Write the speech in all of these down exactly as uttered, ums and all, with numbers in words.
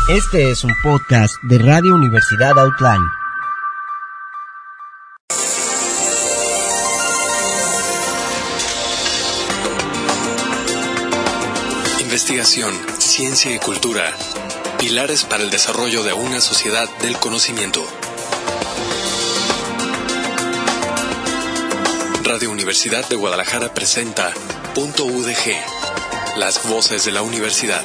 Este es un podcast de Radio Universidad Outline. Investigación, ciencia y cultura. Pilares para el desarrollo de una sociedad del conocimiento. Radio Universidad de Guadalajara presenta Punto U D G, las voces de la universidad.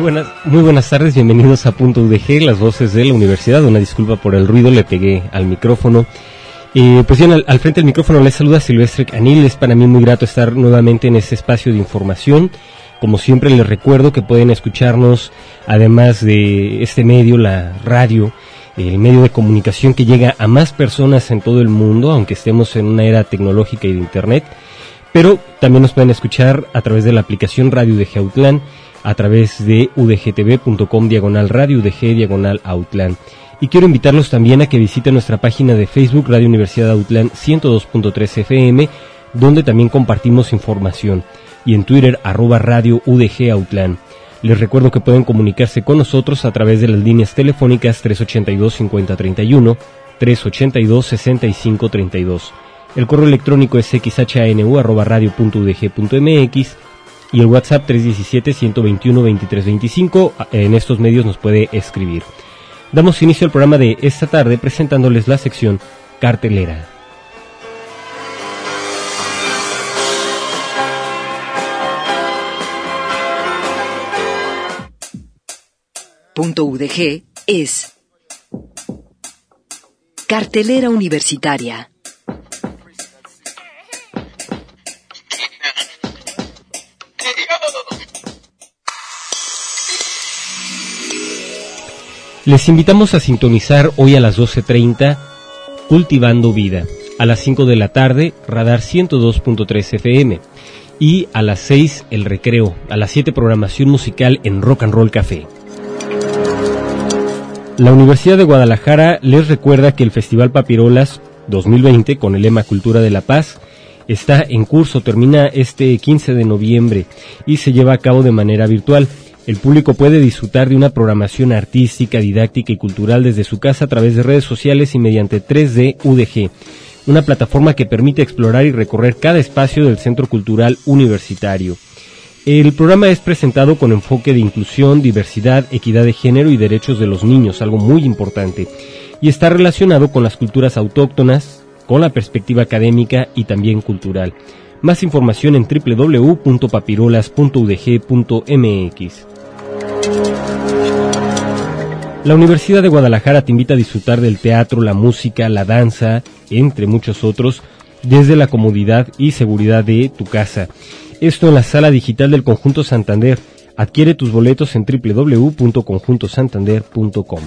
buenas, muy buenas tardes, bienvenidos a Punto U D G, las voces de la universidad. Una disculpa por el ruido, le pegué al micrófono. Eh, pues bien, al, al frente del micrófono les saluda Silvestre Canil. Es para mí muy grato estar nuevamente en este espacio de información. Como siempre les recuerdo que pueden escucharnos, además de este medio, la radio, el medio de comunicación que llega a más personas en todo el mundo, aunque estemos en una era tecnológica y de internet. Pero también nos pueden escuchar a través de la aplicación Radio U D G Autlán, a través de udgtv.com diagonal radio UDG diagonal Autlán. Y quiero invitarlos también a que visiten nuestra página de Facebook Radio Universidad Autlán ciento dos punto tres F M, donde también compartimos información, y en Twitter arroba Radio U D G Autlán. Les recuerdo que pueden comunicarse con nosotros a través de las líneas telefónicas tres ochenta y dos, cincuenta treinta y uno, tres ochenta y dos, sesenta y cinco treinta y dos. El correo electrónico es xhanu arroba radio punto udg punto mx y el WhatsApp tres diecisiete, ciento veintiuno, veintitrés veinticinco. En estos medios nos puede escribir. Damos inicio al programa de esta tarde presentándoles la sección Cartelera. Punto U D G es Cartelera Universitaria. Les invitamos a sintonizar hoy a las doce treinta Cultivando Vida, a las cinco de la tarde Radar ciento dos punto tres F M y a las seis El Recreo, a las siete programación musical en Rock and Roll Café. La Universidad de Guadalajara les recuerda que el Festival Papirolas dos mil veinte, con el lema Cultura de la Paz, está en curso, termina este quince de noviembre y se lleva a cabo de manera virtual. El público puede disfrutar de una programación artística, didáctica y cultural desde su casa a través de redes sociales y mediante tres D U D G, una plataforma que permite explorar y recorrer cada espacio del Centro Cultural Universitario. El programa es presentado con enfoque de inclusión, diversidad, equidad de género y derechos de los niños, algo muy importante, y está relacionado con las culturas autóctonas, con la perspectiva académica y también cultural. Más información en doble u doble u doble u punto papirolas punto u d g punto m x. La Universidad de Guadalajara te invita a disfrutar del teatro, la música, la danza, entre muchos otros, desde la comodidad y seguridad de tu casa. Esto en la sala digital del Conjunto Santander. Adquiere tus boletos en doble u doble u doble u punto conjunto santander punto com.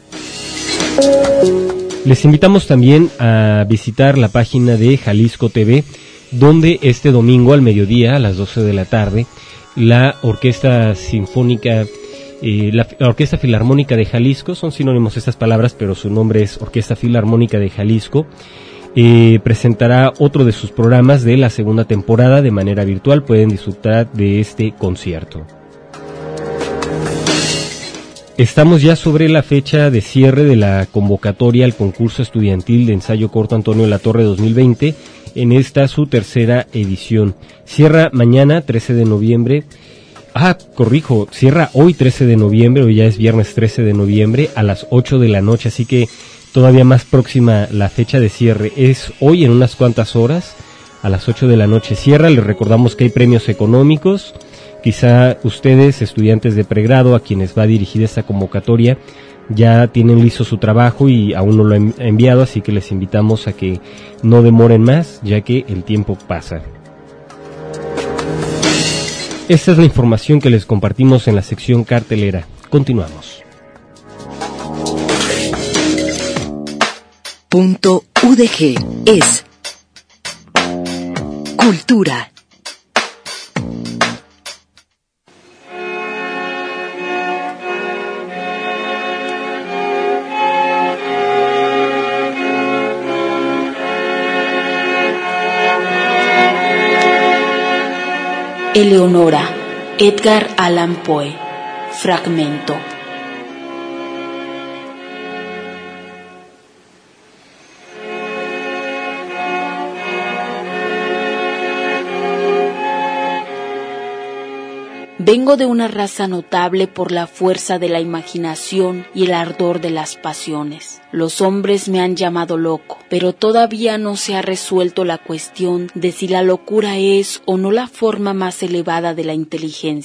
Les invitamos también a visitar la página de Jalisco T V, donde este domingo al mediodía, a las doce de la tarde, la Orquesta Sinfónica, eh, la, la Orquesta Filarmónica de Jalisco, son sinónimos estas palabras, pero su nombre es Orquesta Filarmónica de Jalisco, eh, presentará otro de sus programas de la segunda temporada de manera virtual. Pueden disfrutar de este concierto. Estamos ya sobre la fecha de cierre de la convocatoria al concurso estudiantil de ensayo corto Antonio Latorre dos mil veinte, en esta su tercera edición. Cierra mañana, trece de noviembre. Ah, corrijo, cierra hoy trece de noviembre, hoy ya es viernes trece de noviembre, a las ocho de la noche, así que todavía más próxima la fecha de cierre. Es hoy en unas cuantas horas, a las ocho de la noche cierra. Les recordamos que hay premios económicos. Quizá ustedes, estudiantes de pregrado, a quienes va dirigida esta convocatoria, ya tienen listo su trabajo y aún no lo han enviado, así que les invitamos a que no demoren más, ya que el tiempo pasa. Esta es la información que les compartimos en la sección Cartelera. Continuamos. Punto U D G es Cultura. Eleonora, Edgar Allan Poe, fragmento. Vengo de una raza notable por la fuerza de la imaginación y el ardor de las pasiones. Los hombres me han llamado loco, pero todavía no se ha resuelto la cuestión de si la locura es o no la forma más elevada de la inteligencia.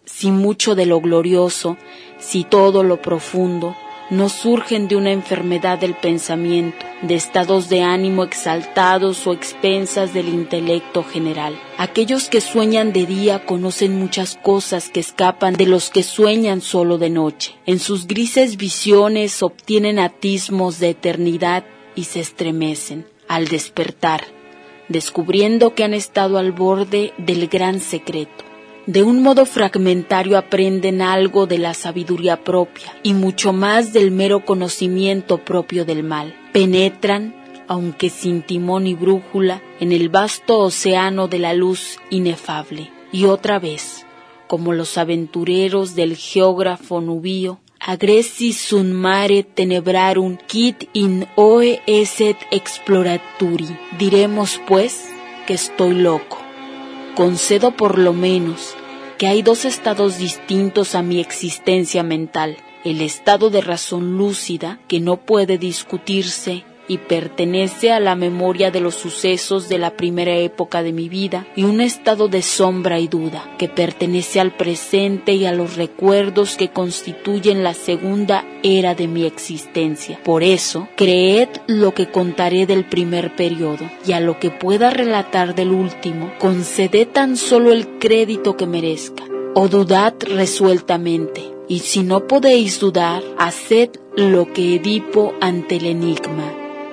si mucho de lo glorioso, si todo lo profundo, no surgen de una enfermedad del pensamiento, de estados de ánimo exaltados o expensas del intelecto general. Aquellos que sueñan de día conocen muchas cosas que escapan de los que sueñan solo de noche. En sus grises visiones obtienen atismos de eternidad y se estremecen al despertar, descubriendo que han estado al borde del gran secreto. De un modo fragmentario aprenden algo de la sabiduría propia y mucho más del mero conocimiento propio del mal. Penetran, aunque sin timón y brújula, en el vasto océano de la luz inefable. Y otra vez, como los aventureros del geógrafo nubio, agressi sunt mare tenebrarum quid in oe esset exploraturi. Diremos, pues, que estoy loco. Concedo por lo menos que hay dos estados distintos a mi existencia mental, el estado de razón lúcida, que no puede discutirse y pertenece a la memoria de los sucesos de la primera época de mi vida, y un estado de sombra y duda, que pertenece al presente y a los recuerdos que constituyen la segunda era de mi existencia. Por eso, creed lo que contaré del primer periodo, y a lo que pueda relatar del último, conceded tan solo el crédito que merezca, o dudad resueltamente, y si no podéis dudar, haced lo que Edipo ante el enigma.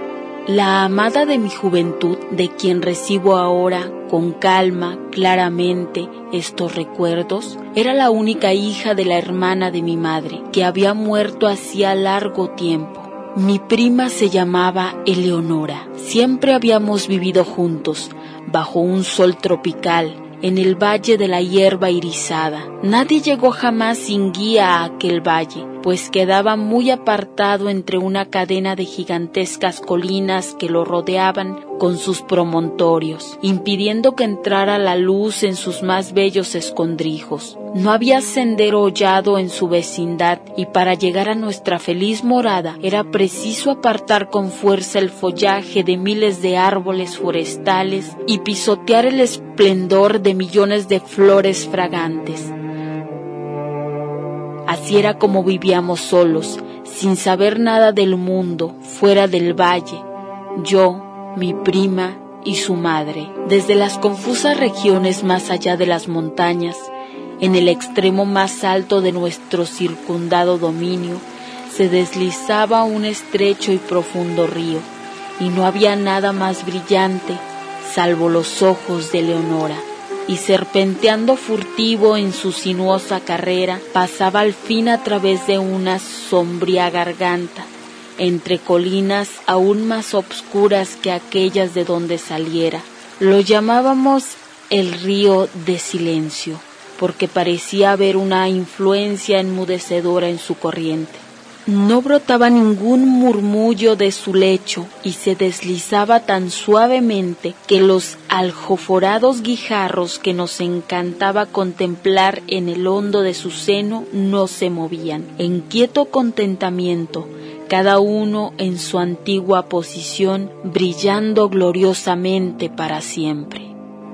La amada de mi juventud, de quien recibo ahora con calma, claramente, estos recuerdos, era la única hija de la hermana de mi madre, que había muerto hacía largo tiempo. Mi prima se llamaba Eleonora. Siempre habíamos vivido juntos, bajo un sol tropical, en el valle de la hierba irisada. Nadie llegó jamás sin guía a aquel valle, pues quedaba muy apartado entre una cadena de gigantescas colinas que lo rodeaban con sus promontorios, impidiendo que entrara la luz en sus más bellos escondrijos. No había sendero hollado en su vecindad, y para llegar a nuestra feliz morada era preciso apartar con fuerza el follaje de miles de árboles forestales y pisotear el esplendor de millones de flores fragantes. Así era como vivíamos solos, sin saber nada del mundo, fuera del valle, yo, mi prima y su madre. Desde las confusas regiones más allá de las montañas, en el extremo más alto de nuestro circundado dominio, se deslizaba un estrecho y profundo río, y no había nada más brillante, salvo los ojos de Leonora. Y serpenteando furtivo en su sinuosa carrera, pasaba al fin a través de una sombría garganta, entre colinas aún más obscuras que aquellas de donde saliera. Lo llamábamos el río de silencio, porque parecía haber una influencia enmudecedora en su corriente. No brotaba ningún murmullo de su lecho y se deslizaba tan suavemente que los aljoforados guijarros que nos encantaba contemplar en el hondo de su seno no se movían. En quieto contentamiento, cada uno en su antigua posición, brillando gloriosamente para siempre.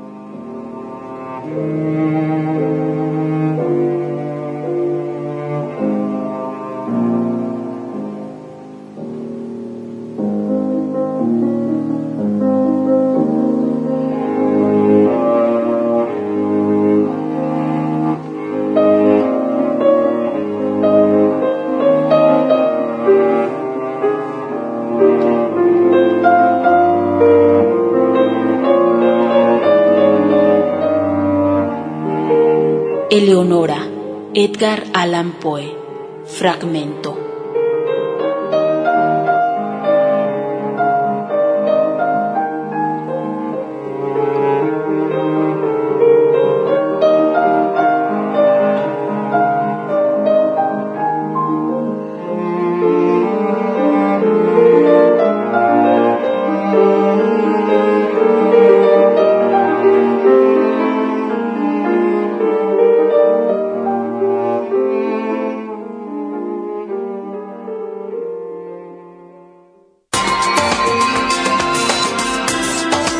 Eleonora, Edgar Allan Poe, fragmento.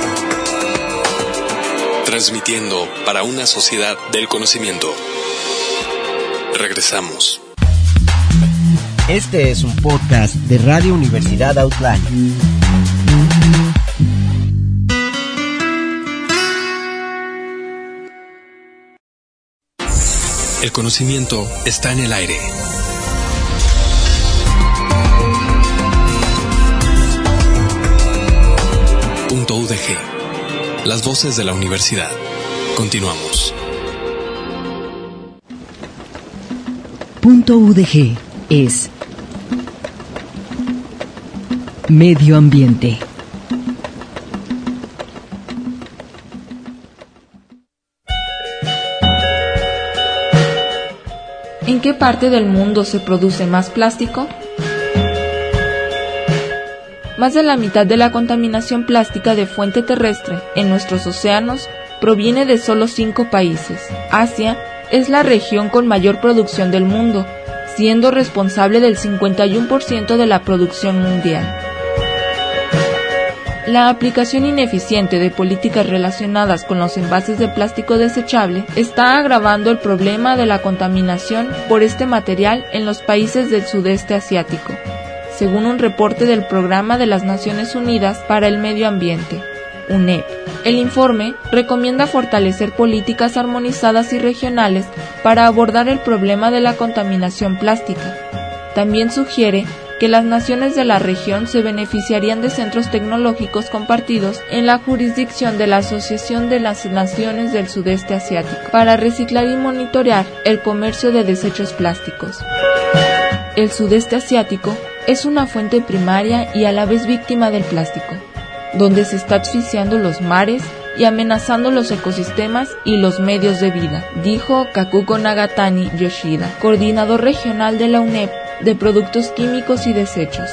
Transmitiendo para una sociedad del conocimiento. Regresamos. Este es un podcast de Radio Universidad Outline. El conocimiento está en el aire. Punto U D G. Las voces de la universidad. Continuamos. Punto U D G es medio ambiente. ¿En qué parte del mundo se produce más plástico? Más de la mitad de la contaminación plástica de fuente terrestre en nuestros océanos proviene de solo cinco países. Asia es la región con mayor producción del mundo, siendo responsable del cincuenta y uno por ciento de la producción mundial. La aplicación ineficiente de políticas relacionadas con los envases de plástico desechable está agravando el problema de la contaminación por este material en los países del sudeste asiático, según un reporte del Programa de las Naciones Unidas para el Medio Ambiente, U N E P. El informe recomienda fortalecer políticas armonizadas y regionales para abordar el problema de la contaminación plástica. También sugiere que las naciones de la región se beneficiarían de centros tecnológicos compartidos en la jurisdicción de la Asociación de las Naciones del Sudeste Asiático para reciclar y monitorear el comercio de desechos plásticos. El sudeste asiático es una fuente primaria y a la vez víctima del plástico, donde se está asfixiando los mares y amenazando los ecosistemas y los medios de vida, dijo Kakuko Nagatani Yoshida, coordinador regional de la U N E P de Productos Químicos y Desechos.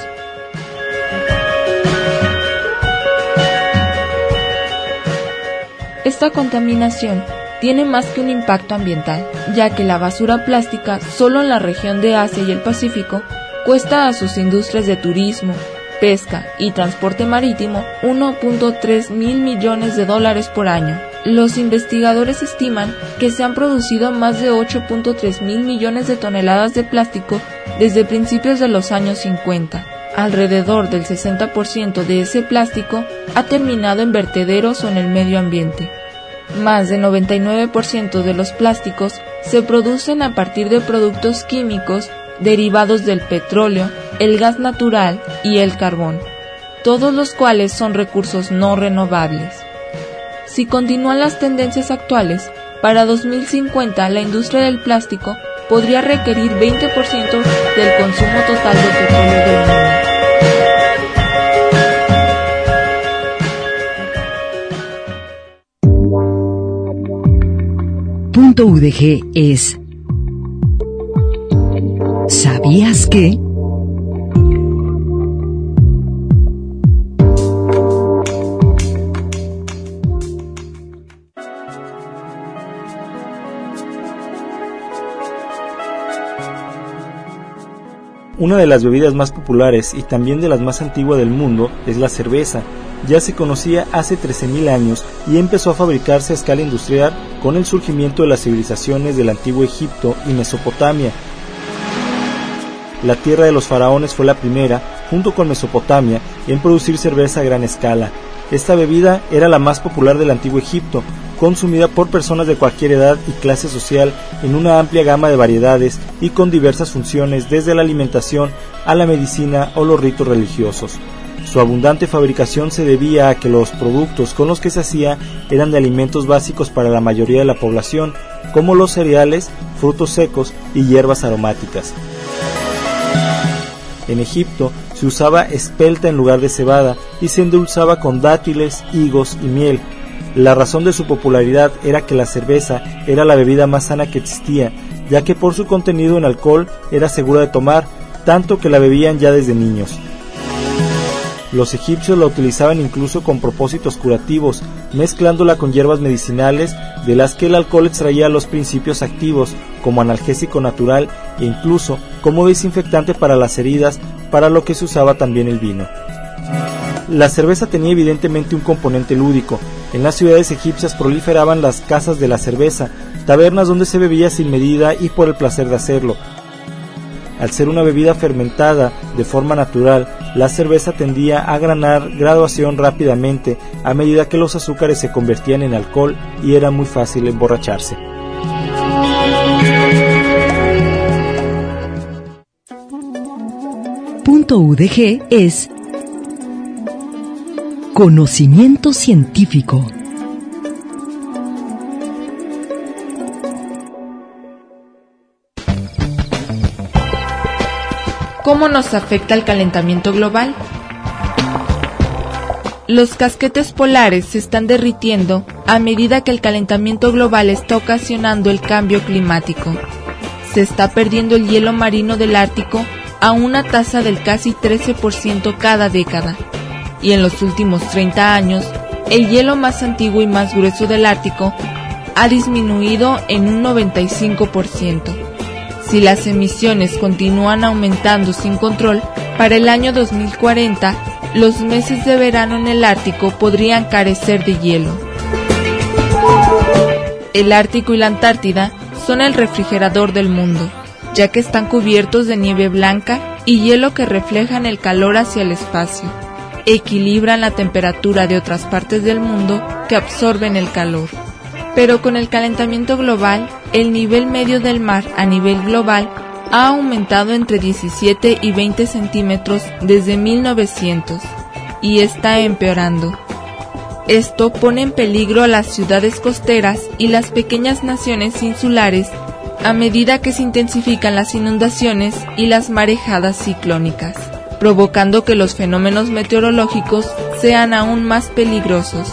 Esta contaminación tiene más que un impacto ambiental, ya que la basura plástica solo en la región de Asia y el Pacífico cuesta a sus industrias de turismo, pesca y transporte marítimo uno punto tres mil millones de dólares por año. Los investigadores estiman que se han producido más de ocho punto tres mil millones de toneladas de plástico desde principios de los años cincuenta. Alrededor del sesenta por ciento de ese plástico ha terminado en vertederos o en el medio ambiente. Más del noventa y nueve por ciento de los plásticos se producen a partir de productos químicos derivados del petróleo, el gas natural y el carbón, todos los cuales son recursos no renovables. Si continúan las tendencias actuales, para dos mil cincuenta la industria del plástico podría requerir veinte por ciento del consumo total de petróleo del mundo. Punto U D G es ¿sabías que? Una de las bebidas más populares y también de las más antiguas del mundo es la cerveza. Ya se conocía hace trece mil años y empezó a fabricarse a escala industrial con el surgimiento de las civilizaciones del antiguo Egipto y Mesopotamia. La tierra de los faraones fue la primera, junto con Mesopotamia, en producir cerveza a gran escala. Esta bebida era la más popular del antiguo Egipto, consumida por personas de cualquier edad y clase social en una amplia gama de variedades y con diversas funciones desde la alimentación a la medicina o los ritos religiosos. Su abundante fabricación se debía a que los productos con los que se hacía eran de alimentos básicos para la mayoría de la población, como los cereales, frutos secos y hierbas aromáticas. En Egipto se usaba espelta en lugar de cebada y se endulzaba con dátiles, higos y miel. La razón de su popularidad era que la cerveza era la bebida más sana que existía, ya que por su contenido en alcohol era segura de tomar, tanto que la bebían ya desde niños. Los egipcios la utilizaban incluso con propósitos curativos, mezclándola con hierbas medicinales de las que el alcohol extraía los principios activos, como analgésico natural e incluso como desinfectante para las heridas, para lo que se usaba también el vino. La cerveza tenía evidentemente un componente lúdico. En las ciudades egipcias proliferaban las casas de la cerveza, tabernas donde se bebía sin medida y por el placer de hacerlo. Al ser una bebida fermentada de forma natural, la cerveza tendía a ganar graduación rápidamente a medida que los azúcares se convertían en alcohol y era muy fácil emborracharse. Punto U D G es conocimiento científico. ¿Cómo nos afecta el calentamiento global? Los casquetes polares se están derritiendo a medida que el calentamiento global está ocasionando el cambio climático. Se está perdiendo el hielo marino del Ártico a una tasa del casi trece por ciento cada década, y en los últimos treinta años, el hielo más antiguo y más grueso del Ártico ha disminuido en un noventa y cinco por ciento. Si las emisiones continúan aumentando sin control, para el año dos mil cuarenta, los meses de verano en el Ártico podrían carecer de hielo. El Ártico y la Antártida son el refrigerador del mundo, ya que están cubiertos de nieve blanca y hielo que reflejan el calor hacia el espacio. Equilibran la temperatura de otras partes del mundo que absorben el calor. Pero con el calentamiento global, el nivel medio del mar a nivel global ha aumentado entre diecisiete y veinte centímetros desde mil novecientos y está empeorando. Esto pone en peligro a las ciudades costeras y las pequeñas naciones insulares a medida que se intensifican las inundaciones y las marejadas ciclónicas, provocando que los fenómenos meteorológicos sean aún más peligrosos.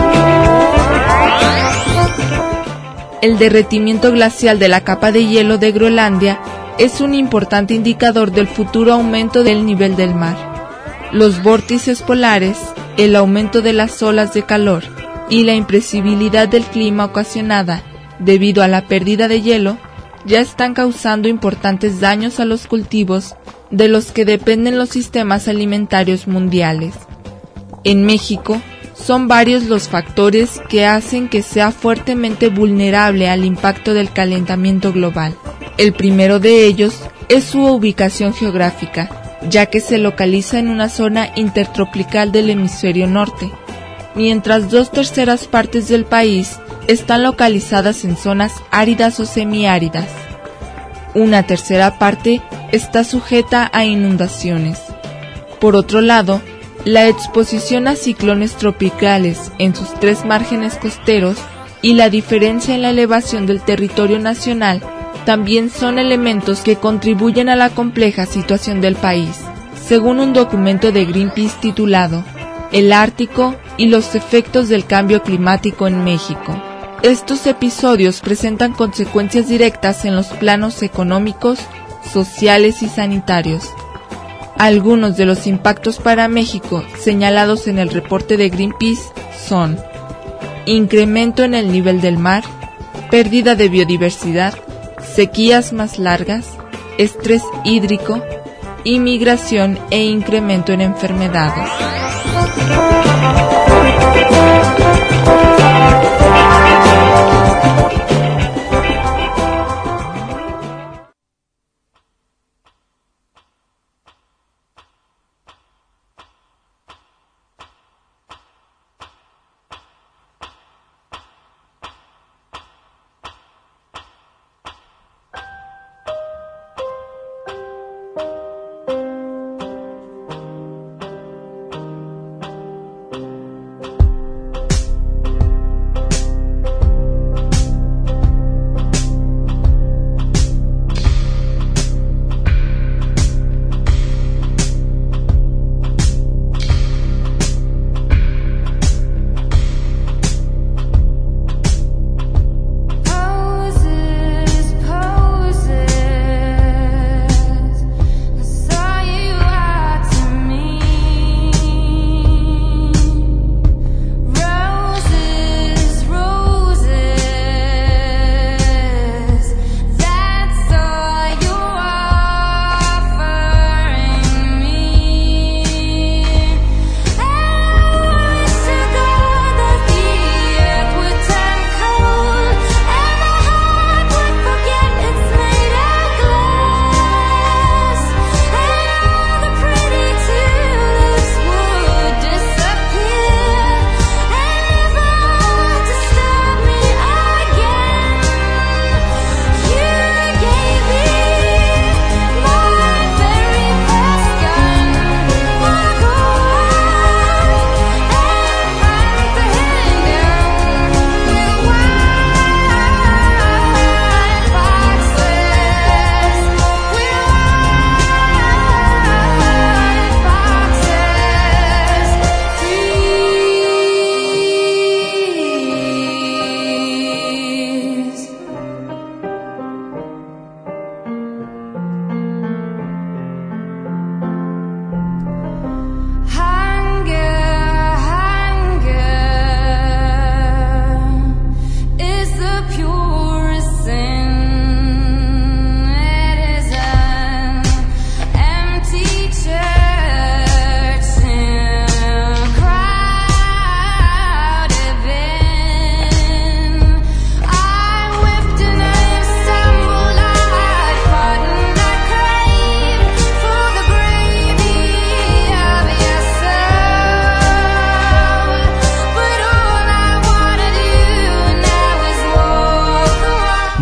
El derretimiento glacial de la capa de hielo de Groenlandia es un importante indicador del futuro aumento del nivel del mar. Los vórtices polares, el aumento de las olas de calor y la imprevisibilidad del clima ocasionada debido a la pérdida de hielo ya están causando importantes daños a los cultivos de los que dependen los sistemas alimentarios mundiales. En México, son varios los factores que hacen que sea fuertemente vulnerable al impacto del calentamiento global. El primero de ellos es su ubicación geográfica, ya que se localiza en una zona intertropical del hemisferio norte, mientras dos terceras partes del país están localizadas en zonas áridas o semiáridas. Una tercera parte está sujeta a inundaciones. Por otro lado, la exposición a ciclones tropicales en sus tres márgenes costeros y la diferencia en la elevación del territorio nacional también son elementos que contribuyen a la compleja situación del país, según un documento de Greenpeace titulado El Ártico y los efectos del cambio climático en México. Estos episodios presentan consecuencias directas en los planos económicos, sociales y sanitarios. Algunos de los impactos para México señalados en el reporte de Greenpeace son incremento en el nivel del mar, pérdida de biodiversidad, sequías más largas, estrés hídrico, inmigración e incremento en enfermedades.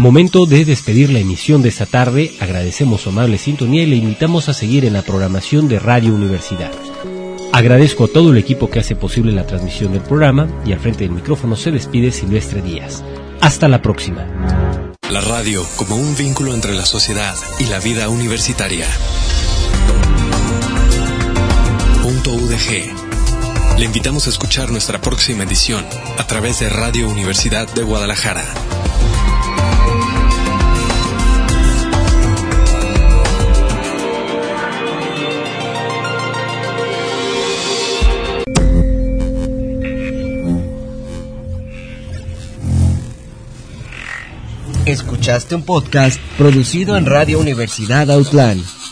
Momento de despedir la emisión de esta tarde, agradecemos su amable sintonía y le invitamos a seguir en la programación de Radio Universidad. Agradezco a todo el equipo que hace posible la transmisión del programa y al frente del micrófono se despide Silvestre Díaz. Hasta la próxima. La radio como un vínculo entre la sociedad y la vida universitaria. Punto U D G. Le invitamos a escuchar nuestra próxima edición a través de Radio Universidad de Guadalajara. Escuchaste un podcast producido en Radio Universidad Autlán.